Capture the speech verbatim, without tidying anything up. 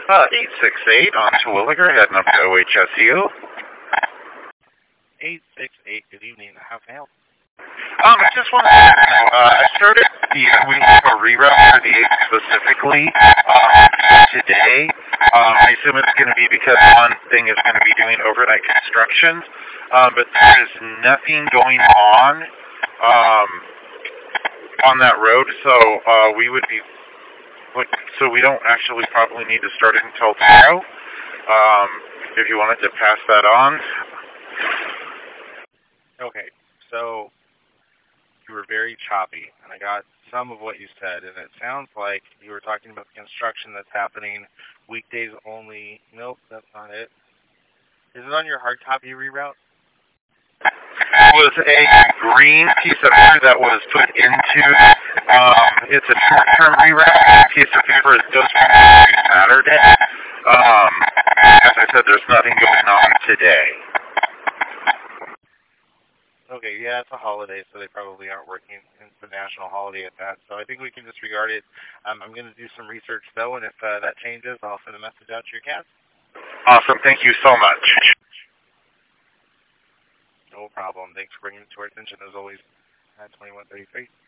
Uh, eight six eight on Terwilliger, heading up to O H S U. eight six eight, good evening. How can I help? Um, I just wanted to let you know, uh, I started the, we have a reroute for the eight specifically, um, today. Um, I assume it's going to be because one thing is going to be doing overnight construction, um, but there is nothing going on, um, on that road, so, uh, we would be, so we don't actually probably need to start it until tomorrow. Um, if you wanted to pass that on. Okay, so you were very choppy, and I got some of what you said, and it sounds like you were talking about the construction that's happening weekdays only. Nope, that's not it. Is it on your hard copy reroute? It was a green piece of paper that was put into, um, it's a short-term reroute. The piece of paper is just for Saturday. Um, as I said, there's nothing going on today. Okay, yeah, it's a holiday, so they probably aren't working. It's a national holiday at that, so I think we can disregard it. Um, I'm going to do some research, though, and if uh, that changes, I'll send a message out to your cats. Awesome. Thank you so much. No problem. Thanks for bringing it to our attention, as always, at twenty-one thirty-three.